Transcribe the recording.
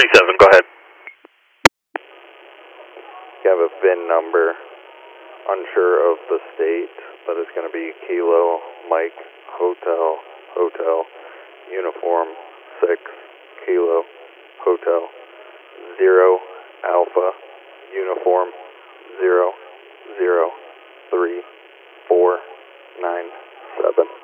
37, go ahead. You have a VIN number, unsure of the state, but it's going to be Kilo, Mike, Hotel, Hotel, Uniform, 6, Kilo, Hotel, 0, Alpha, Uniform, 0, 0, 3, 4, 9, 7.